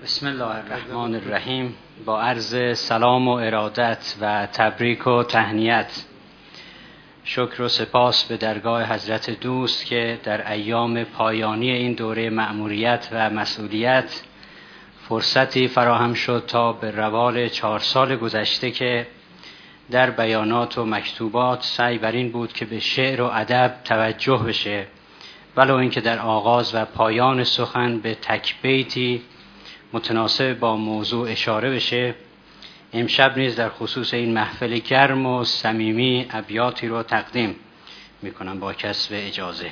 بسم الله الرحمن الرحیم. با عرض سلام و ارادت و تبریک و تهنیت، شکر و سپاس به درگاه حضرت دوست که در ایام پایانی این دوره مأموریت و مسئولیت فرصتی فراهم شد تا به روال 4 سال گذشته که در بیانات و مکتوبات سعی بر این بود که به شعر و ادب توجه بشه، ولو اینکه در آغاز و پایان سخن به تک بیتی متناسب با موضوع اشاره بشه. امشب نیز در خصوص این محفل گرم و صمیمی ابیاتی رو تقدیم میکنم با کسب اجازه.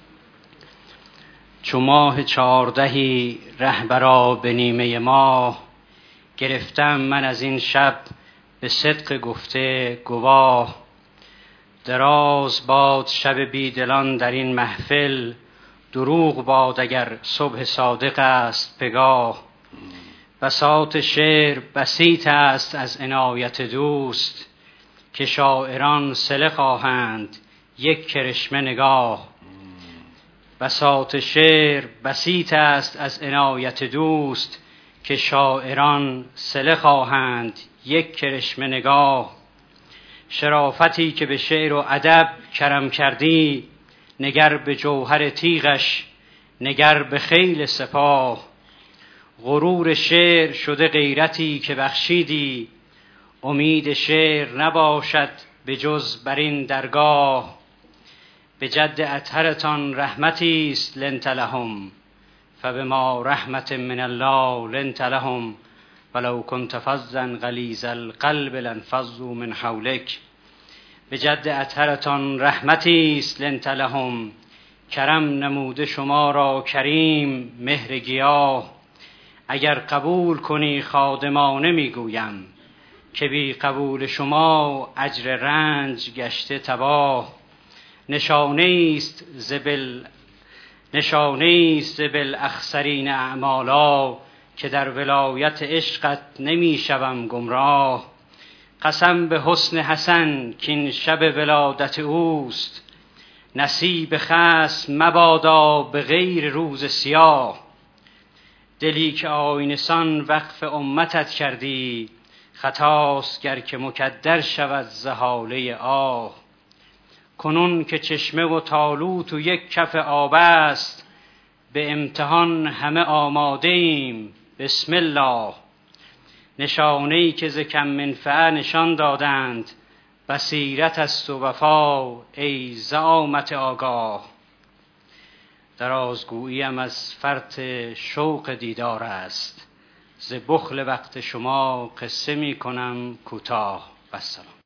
چو ماه 14 رهبرا به نیمه ماه، گرفتم من از این شب به صدق گفته گواه. دراز باد شب بیدلان در این محفل، دروغ باد اگر صبح صادق است پگاه. بساط شعر بسیط است از عنایت دوست، که شاعران صله خواهند یک کرشمه نگاه. بساط شعر بسیط است از عنایت دوست، که شاعران صله خواهند یک کرشمه نگاه. شرافتی که به شعر و ادب کرم کردی، نگر به جوهر تیغش نگر به خیل سپاه. غرور شعر شده غیرتی که بخشیدی، امید شعر نباشد به جز بر این درگاه. به جد اطهرتان رحمتی است لنت لهم، فبما رحمت من الله لنت لهم، ولو كنت فظا غلیظ القلب لانفضوا من حولک. به جد اطهرتان رحمتی است لنت لهم، کرم نموده شما را کریم مهر گیاه. اگر قبول کنی خادمانه میگویم، که بی قبول شما اجر رنج گشته تباه. نشانه است ز بالاخسرین اعمالا، که در ولایت عشقت نمیشوم گمراه. قسم به حسن حسن که این شب ولادت اوست، نصیب خصم مبادا به غیر روز سیاه. دلی که آینه سان وقف امتت کردی، خطاست گر که مکدر شود ز هاله آه. کنون که چشمه و تالوت و یک کف آب است، به امتحان همه آماده ایم بسم الله. نشانه‌ای که ز کم منفعه نشان دادند، بصیرت است و وفا ای زعامت آگاه. درازگوییم از فرط شوق دیدار است، ز بخل وقت شما قصه می کنم کوتاه. والسلام.